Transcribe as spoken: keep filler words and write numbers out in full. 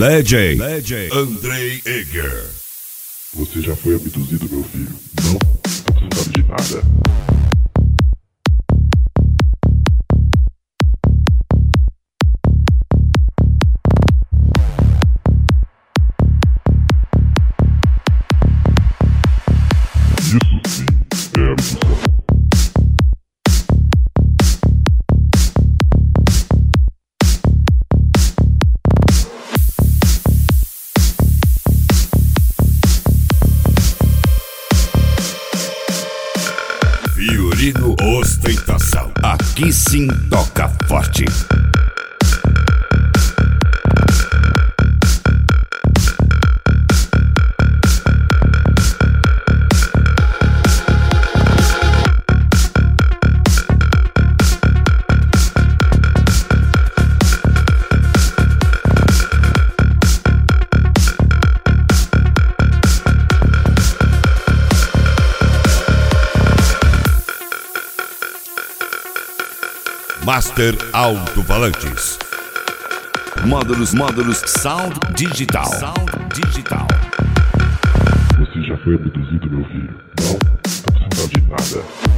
D J, D J Andrei Eger. Você já foi abduzido, meu filho? Não? Então você não sabe de nada. Isso sim é abdução. Fiorino Ostentação. Aqui sim toca forte. Master Alto-Falantes. Módulos, módulos Sound Digital. Sound Digital. Você já foi abduzido, meu filho? Não? Então você não sabe de nada.